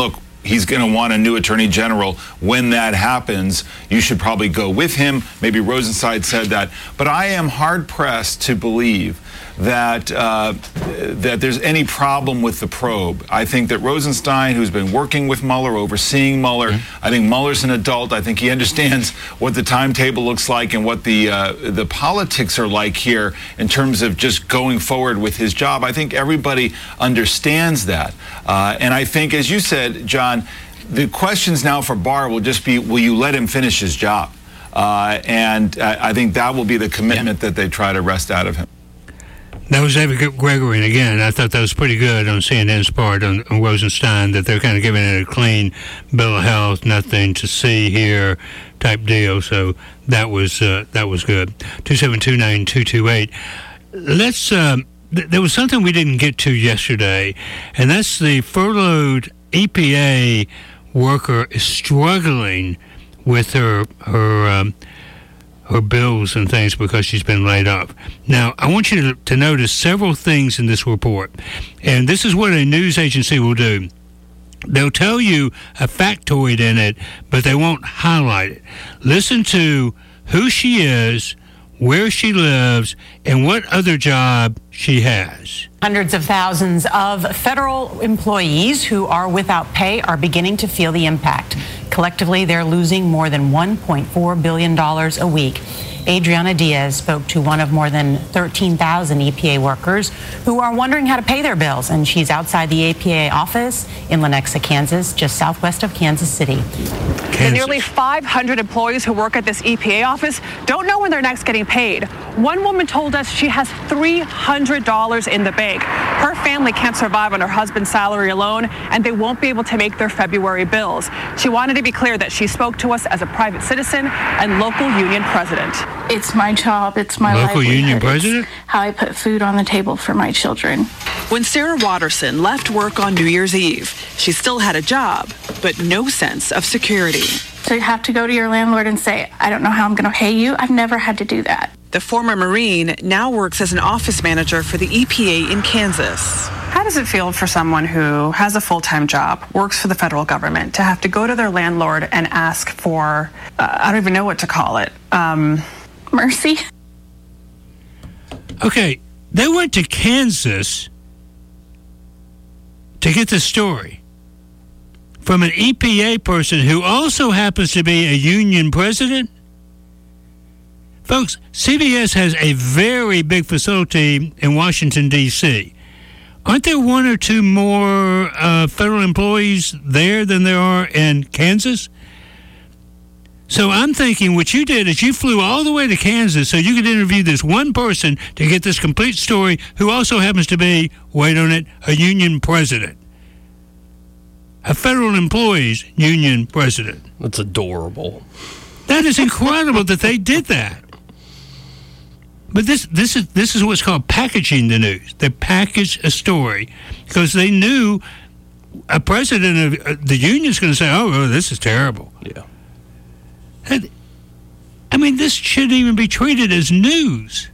he's going to want a new attorney general. When that happens, you should probably go with him. Maybe Rosenside said that. But I am hard-pressed to believe that uh, that there's any problem with the probe. I think that Rosenstein, who's been working with Mueller, overseeing Mueller, mm-hmm. I think Mueller's an adult. I think he understands what the timetable looks like and what the uh, the politics are like here in terms of just going forward with his job. I think everybody understands that. Uh, and I think, as you said, John, the questions now for Barr will just be, will you let him finish his job? Uh, and I, I think that will be the commitment yeah. that they try to wrest out of him. That was David Gregory, and again, I thought that was pretty good on C N N's part on, on Rosenstein, that they're kind of giving it a clean bill of health, nothing to see here type deal. So that was uh, that was good. two seven two nine two two eight. Let's. Um, th- there was something we didn't get to yesterday, and that's the furloughed E P A worker is struggling with her her. Um, her bills and things because she's been laid off. Now, I want you to, to notice several things in this report, and this is what a news agency will do. They'll tell you a factoid in it, but they won't highlight it. Listen to who she is, where she lives, and what other job she has. Hundreds of thousands of federal employees who are without pay are beginning to feel the impact. Collectively, they're losing more than one point four billion dollars a week. Adriana Diaz spoke to one of more than thirteen thousand E P A workers who are wondering how to pay their bills, and she's outside the E P A office in Lenexa, Kansas, just southwest of Kansas City. Kansas. The nearly five hundred employees who work at this E P A office don't know when they're next getting paid. One woman told us she has three hundred dollars in the bank. Her family can't survive on her husband's salary alone, and they won't be able to make their February bills. She wanted to be clear that she spoke to us as a private citizen and local union president. It's my job. It's my local livelihood. union president. It's how I put food on the table for my children. When Sarah Watterson left work on New Year's Eve, she still had a job, but no sense of security. So you have to go to your landlord and say, I don't know how I'm going to pay you. I've never had to do that. The former Marine now works as an office manager for the E P A in Kansas. How does it feel for someone who has a full-time job, works for the federal government, to have to go to their landlord and ask for, uh, I don't even know what to call it, um, mercy? Okay, they went to Kansas to get the story from an E P A person who also happens to be a union president. Folks, C B S has a very big facility in Washington, D C Aren't there one or two more uh, federal employees there than there are in Kansas? So I'm thinking what you did is you flew all the way to Kansas so you could interview this one person to get this complete story, who also happens to be, wait on it, a union president. A federal employees union president. That's adorable. That is incredible that they did that. But this this is this is what's called packaging the news. They package a story because they knew a president of uh, the union is going to say, "Oh, oh, this is terrible." Yeah. And, I mean, this shouldn't even be treated as news.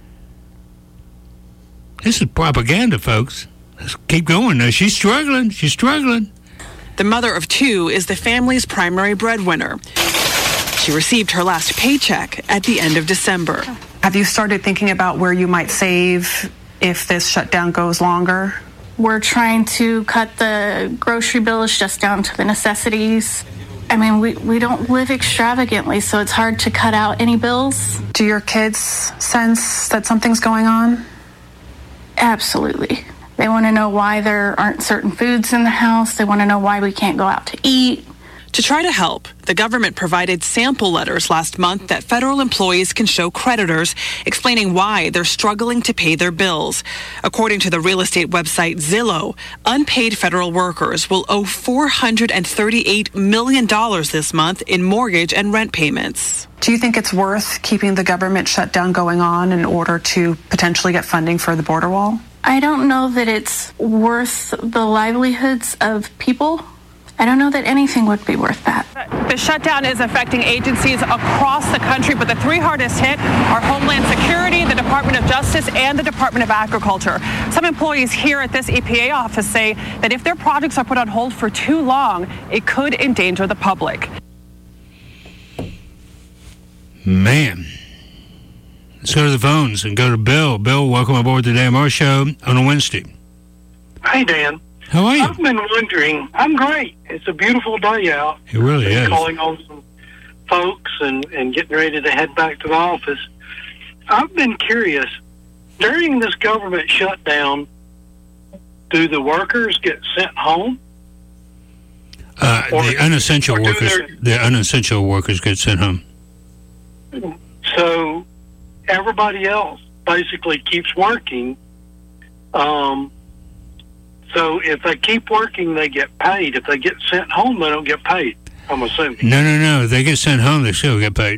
This is propaganda, folks. Let's keep going. Now, she's struggling. She's struggling. The mother of two is the family's primary breadwinner. She received her last paycheck at the end of December. Have you started thinking about where you might save if this shutdown goes longer? We're trying to cut the grocery bills just down to the necessities. I mean, we, we don't live extravagantly, so it's hard to cut out any bills. Do your kids sense that something's going on? Absolutely. They want to know why there aren't certain foods in the house. They want to know why we can't go out to eat. To try to help, the government provided sample letters last month that federal employees can show creditors, explaining why they're struggling to pay their bills. According to the real estate website Zillow, unpaid federal workers will owe four hundred thirty-eight million dollars this month in mortgage and rent payments. Do you think it's worth keeping the government shutdown going on in order to potentially get funding for the border wall? I don't know that it's worth the livelihoods of people I don't know that anything would be worth that. The shutdown is affecting agencies across the country, but the three hardest hit are Homeland Security, the Department of Justice, and the Department of Agriculture. Some employees here at this E P A office say that if their projects are put on hold for too long, it could endanger the public. Man. Let's go to the phones and go to Bill. Bill, welcome aboard the Dan Moore Show on a Wednesday. Hey, Dan. How are you? I've been wondering. I'm great. It's a beautiful day out. It really Been is. Calling on some folks and, and getting ready to head back to the office. I've been curious. During this government shutdown, do the workers get sent home? Uh, Or- the unessential or do workers, their- the unessential workers get sent home. So everybody else basically keeps working. Um, so if they keep working, they get paid. If they get sent home, they don't get paid, I'm assuming. No, no, no. If they get sent home, they still get paid.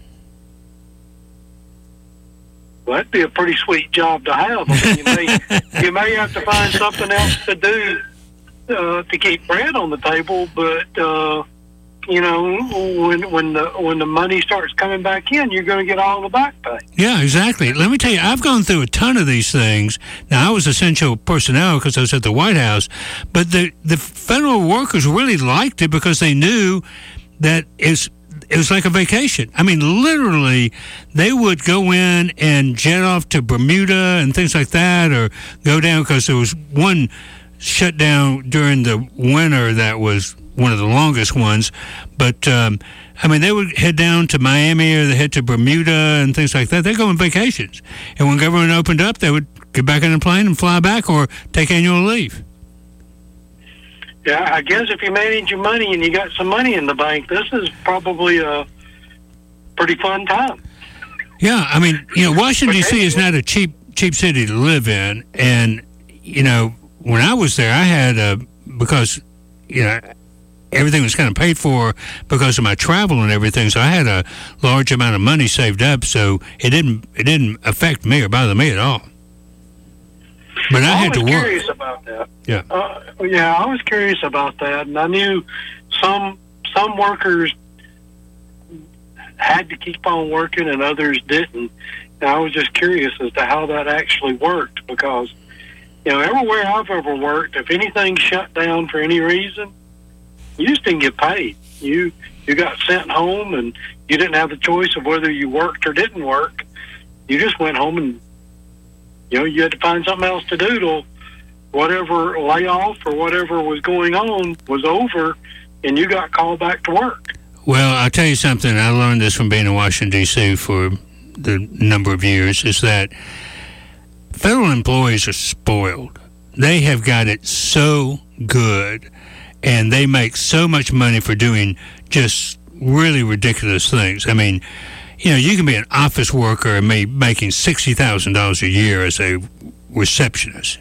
Well, that'd be a pretty sweet job to have. I mean, you may you may have to find something else to do uh, to keep bread on the table, but uh, you know, when when the when the money starts coming back in, you're going to get all the back pay. Yeah, exactly. Let me tell you, I've gone through a ton of these things. Now, I was essential personnel because I was at the White House, but the the federal workers really liked it because they knew that it's it was like a vacation. I mean, literally, they would go in and jet off to Bermuda and things like that, or go down because there was one shutdown during the winter that was one of the longest ones. But, um, I mean, they would head down to Miami or they head to Bermuda and things like that. They go on vacations. And when government opened up, they would get back in a plane and fly back or take annual leave. Yeah, I guess if you manage your money and you got some money in the bank, this is probably a pretty fun time. Yeah, I mean, you know, Washington, D C is not a cheap cheap city to live in. And, you know, when I was there, I had a, because, you know, everything was kind of paid for because of my travel and everything. So I had a large amount of money saved up. So it didn't it didn't affect me or bother me at all. But I, I had was to work. curious about that. Yeah. Uh, yeah, I was curious about that, and I knew some some workers had to keep on working and others didn't. And I was just curious as to how that actually worked because, you know, everywhere I've ever worked, if anything shut down for any reason, you just didn't get paid. You you got sent home, and you didn't have the choice of whether you worked or didn't work. You just went home, and you know you had to find something else to do till whatever layoff or whatever was going on was over, and you got called back to work. Well, I'll tell you something. I learned this from being in Washington, D C for the number of years, is that federal employees are spoiled. They have got it so good, and they make so much money for doing just really ridiculous things. I mean, you know, you can be an office worker and be making sixty thousand dollars a year as a receptionist.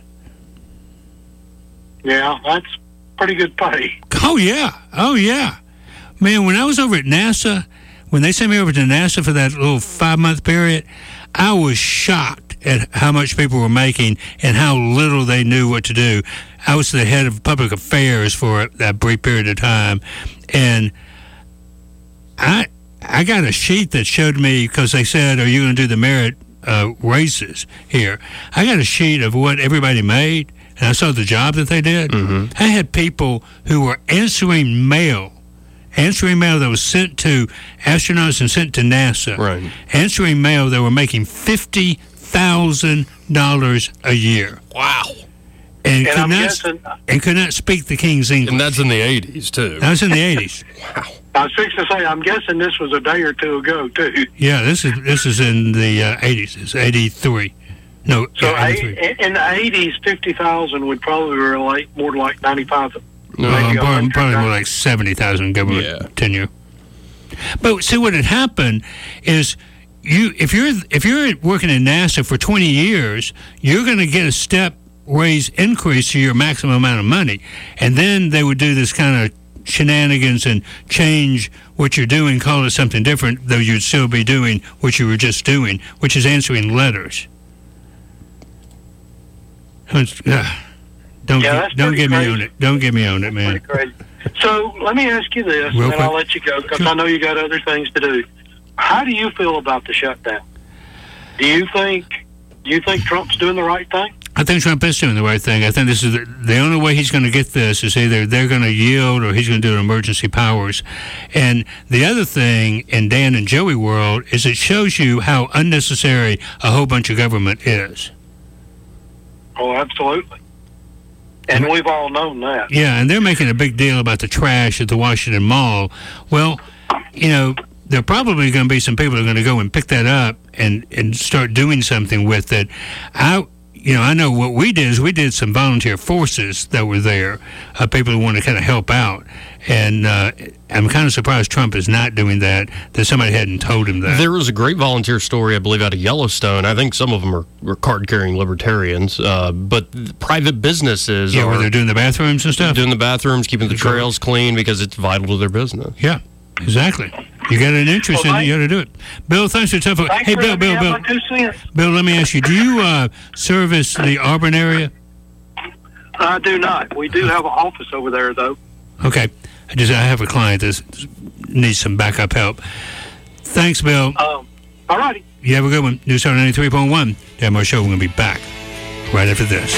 Yeah, that's pretty good pay. Oh, yeah. Oh, yeah. Man, when I was over at NASA, when they sent me over to NASA for that little five-month period, I was shocked at how much people were making and how little they knew what to do. I was the head of public affairs for that brief period of time, and I I got a sheet that showed me, because they said, are you going to do the merit uh, raises here? I got a sheet of what everybody made, and I saw the job that they did. Mm-hmm. I had people who were answering mail, answering mail that was sent to astronauts and sent to NASA, right. answering mail that were making fifty thousand dollars a year. Wow. And, And could I'm not, guessing- and could not speak the King's English. And that's in the eighties, too. That was in the eighties. I was fixing to say, I'm guessing this was a day or two ago, too. Yeah, this is this is in the uh, eighties. It's eighty-three. No, So yeah, eight, eighty-three. in the eighties, fifty thousand would probably relate more to like ninety-five. No, maybe probably, a hundred probably more thousand. like seventy thousand government tenure. But see, what had happened is you if you're if you're working in NASA for twenty years, you're going to get a step raise increase to your maximum amount of money, and then they would do this kind of shenanigans and change what you're doing, call it something different, though you'd still be doing what you were just doing, which is answering letters. It's, uh, Don't Yeah, get, that's don't pretty get me crazy. on it. Don't get me on it, man. Crazy. So let me ask you this, Real and then I'll quick. let you go because I know you got other things to do. How do you feel about the shutdown? Do you think do you think Trump's doing the right thing? I think Trump is doing the right thing. I think this is the, the only way he's going to get this is either they're going to yield or he's going to do emergency powers. And the other thing in Dan and Joey world is it shows you how unnecessary a whole bunch of government is. Oh, absolutely. And we've all known that. Yeah, and they're making a big deal about the trash at the Washington Mall. Well, you know, there are probably going to be some people that are going to go and pick that up and, and start doing something with it. I, you know, I know what we did is we did some volunteer forces that were there, uh, people who want to kind of help out. And uh, I'm kind of surprised Trump is not doing that, that somebody hadn't told him that. There was a great volunteer story, I believe, out of Yellowstone. I think some of them are, are card-carrying libertarians, uh, but private businesses Yeah, are where they're doing the bathrooms and stuff? doing the bathrooms, keeping the trails clean because it's vital to their business. Yeah, exactly. You got an interest Well, in it, you got to do it. Bill, thanks for tough. Thanks Hey, for Bill, letting Bill, me have Bill. my two cents. Bill, let me ask you, do you uh, service the Auburn area? I do not. We do have an office over there, though. Okay. I just I have a client that needs some backup help. Thanks, Bill. Um, all righty. You have a good one. News Star ninety-three point one. Dan Moore Show. We're going to be back right after this.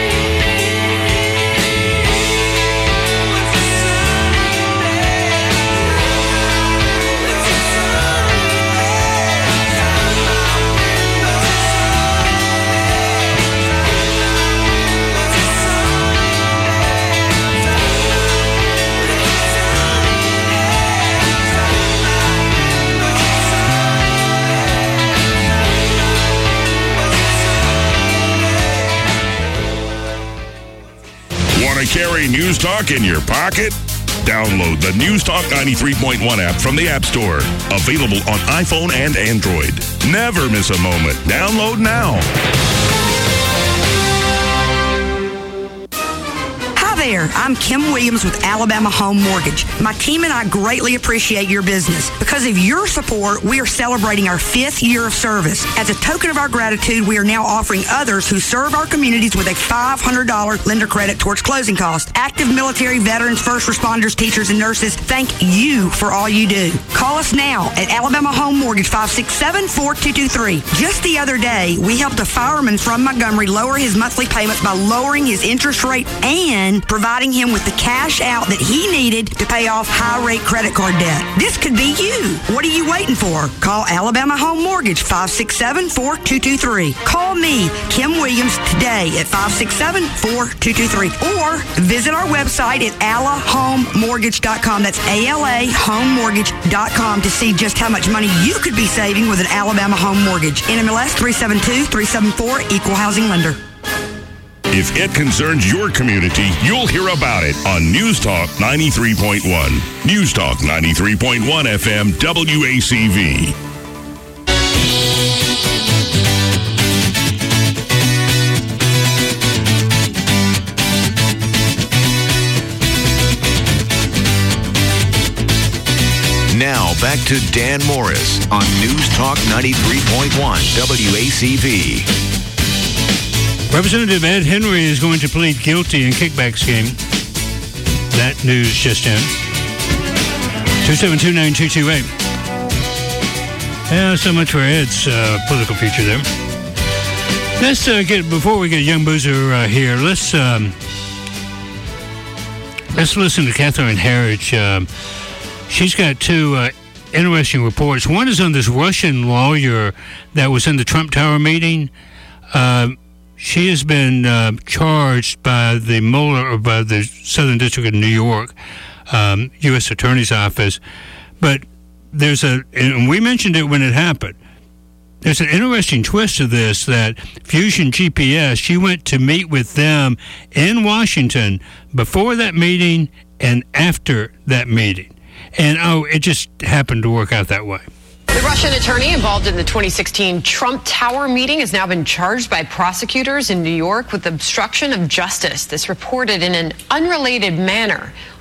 Want to carry News Talk in your pocket? Download the News Talk ninety-three point one app from the App Store. Available on iPhone and Android. Never miss a moment. Download now. Hi there, I'm Kim Williams with Alabama Home Mortgage. My team and I greatly appreciate your business. Because of your support, we are celebrating our fifth year of service. As a token of our gratitude, we are now offering others who serve our communities with a five hundred dollars lender credit towards closing costs. Active military, veterans, first responders, teachers, and nurses, thank you for all you do. Call us now at Alabama Home Mortgage, five six seven, four two two three. Just the other day, we helped a fireman from Montgomery lower his monthly payments by lowering his interest rate and providing him with the cash out that he needed to pay off high-rate credit card debt. This could be you. What are you waiting for? Call Alabama Home Mortgage, five six seven, four two two three. Call me, Kim Williams, today at five six seven, four two two three. Or visit our website at ala home mortgage dot com. That's A L A home mortgage dot com to see just how much money you could be saving with an Alabama Home Mortgage. N M L S three seven two, three seven four, Equal Housing Lender. If it concerns your community, you'll hear about it on News Talk ninety-three point one. News Talk ninety-three point one F M W A C V. Now back to Dan Morris on News Talk ninety-three point one W A C V. Representative Ed Henry is going to plead guilty in kickback scheme. That news just in. two seven two, nine two two eight. Yeah, so much for Ed's uh, political future there. Let's uh, get, before we get Young Boozer uh, here, let's um, let's listen to Catherine Herridge. Um, she's got two uh, interesting reports. One is on this Russian lawyer that was in the Trump Tower meeting. Um, She has been uh, charged by the Mueller, or by the Southern District of New York, um, U S Attorney's Office. But there's a, and we mentioned it when it happened, there's an interesting twist to this, that Fusion G P S, she went to meet with them in Washington before that meeting and after that meeting. And, oh, it just happened to work out that way. The Russian attorney involved in the twenty sixteen Trump Tower meeting has now been charged by prosecutors in New York with obstruction of justice. This reported in an unrelated manner.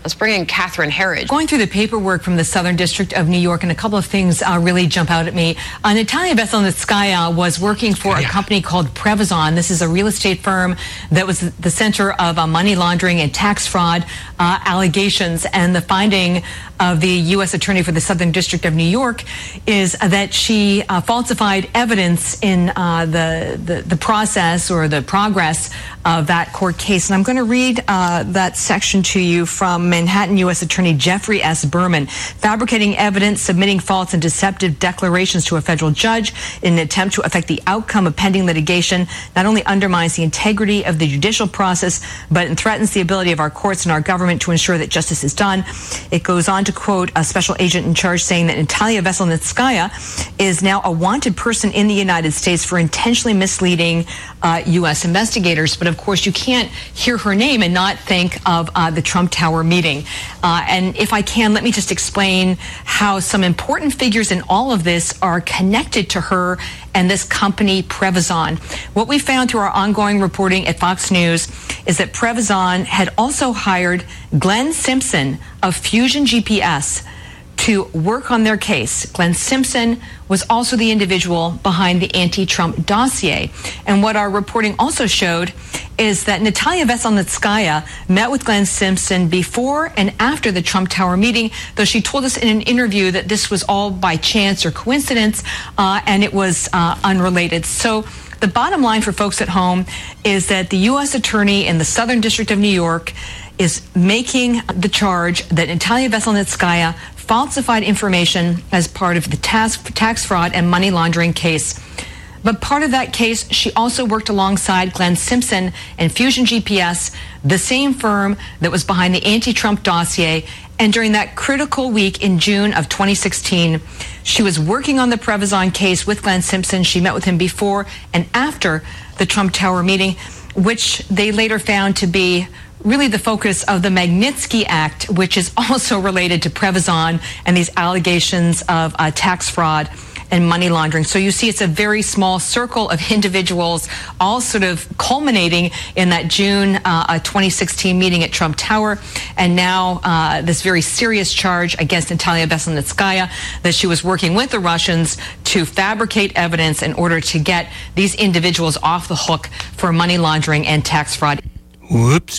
Let's bring in Catherine Herridge. Going through the paperwork from the Southern District of New York, and a couple of things uh, really jump out at me. Uh, Natalia Veselnitskaya was working for a company called Prevazon. This is a real estate firm that was the center of uh, money laundering and tax fraud uh, allegations. And the finding of the U S Attorney for the Southern District of New York is that she uh, falsified evidence in uh, the, the the process or the progress of that court case. And I'm going to read uh, that section to you from Manhattan U S Attorney Jeffrey S. Berman. Fabricating evidence, submitting false and deceptive declarations to a federal judge in an attempt to affect the outcome of pending litigation not only undermines the integrity of the judicial process, but it threatens the ability of our courts and our government to ensure that justice is done. It goes on to quote a special agent in charge saying that Natalia Veselnitskaya is now a wanted person in the United States for intentionally misleading uh, U S investigators. But of course, you can't hear her name and not think of uh, the Trump Tower meeting. Uh, and if I can, let me just explain how some important figures in all of this are connected to her and this company, Prevazon. What we found through our ongoing reporting at Fox News is that Prevazon had also hired Glenn Simpson of Fusion G P S to work on their case. Glenn Simpson was also the individual behind the anti-Trump dossier. And what our reporting also showed is that Natalia Veselnitskaya met with Glenn Simpson before and after the Trump Tower meeting, though she told us in an interview that this was all by chance or coincidence, uh, and it was uh, unrelated. So the bottom line for folks at home is that the U S Attorney in the Southern District of New York is making the charge that Natalia Veselnitskaya falsified information as part of the tax, tax fraud and money laundering case. But part of that case, she also worked alongside Glenn Simpson and Fusion G P S, the same firm that was behind the anti-Trump dossier. And during that critical week in June of twenty sixteen, she was working on the Prevazon case with Glenn Simpson. She met with him before and after the Trump Tower meeting, which they later found to be really the focus of the Magnitsky Act, which is also related to Prevazon and these allegations of uh, tax fraud and money laundering. So you see it's a very small circle of individuals all sort of culminating in that June uh, twenty sixteen meeting at Trump Tower. And now uh, this very serious charge against Natalia Veselnitskaya that she was working with the Russians to fabricate evidence in order to get these individuals off the hook for money laundering and tax fraud. Whoops.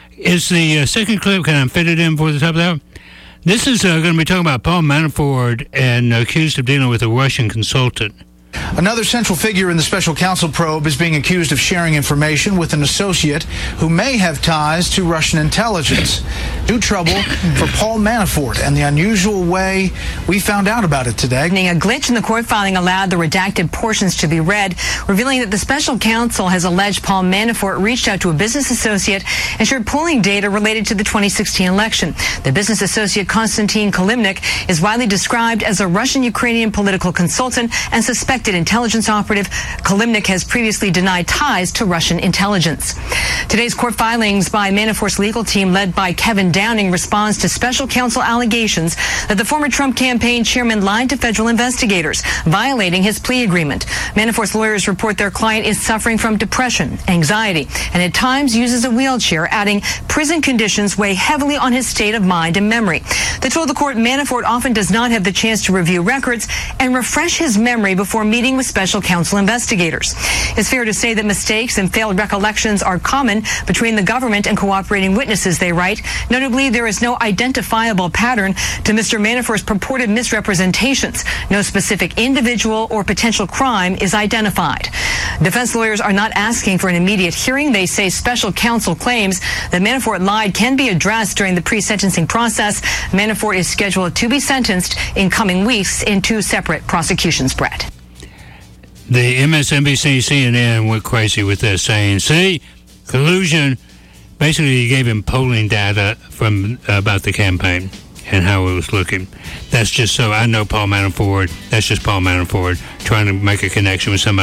Is the uh, second clip, can I fit it in for the top of that? This is uh, going to be talking about Paul Manafort and accused of dealing with a Russian consultant. Another central figure in the special counsel probe is being accused of sharing information with an associate who may have ties to Russian intelligence. New trouble for Paul Manafort and the unusual way we found out about it today. A glitch in the court filing allowed the redacted portions to be read, revealing that the special counsel has alleged Paul Manafort reached out to a business associate and shared polling data related to the twenty sixteen election. The business associate, Konstantin Kalimnik, is widely described as a Russian-Ukrainian political consultant and suspected intelligence operative. Kalimnik has previously denied ties to Russian intelligence. Today's court filings by Manafort's legal team, led by Kevin Downing, responds to special counsel allegations that the former Trump campaign chairman lied to federal investigators, violating his plea agreement. Manafort's lawyers report their client is suffering from depression, anxiety, and at times uses a wheelchair, adding prison conditions weigh heavily on his state of mind and memory. They told the court Manafort often does not have the chance to review records and refresh his memory before meeting with special counsel investigators. It's fair to say that mistakes and failed recollections are common between the government and cooperating witnesses, they write. Notably, there is no identifiable pattern to Mister Manafort's purported misrepresentations. No specific individual or potential crime is identified. Defense lawyers are not asking for an immediate hearing. They say special counsel claims that Manafort lied can be addressed during the pre-sentencing process. Manafort is scheduled to be sentenced in coming weeks in two separate prosecutions, Brett. The M S N B C, C N N went crazy with this, saying, see, collusion. Basically, he gave him polling data from uh, about the campaign and how it was looking. That's just so I know Paul Manafort. That's just Paul Manafort trying to make a connection with somebody.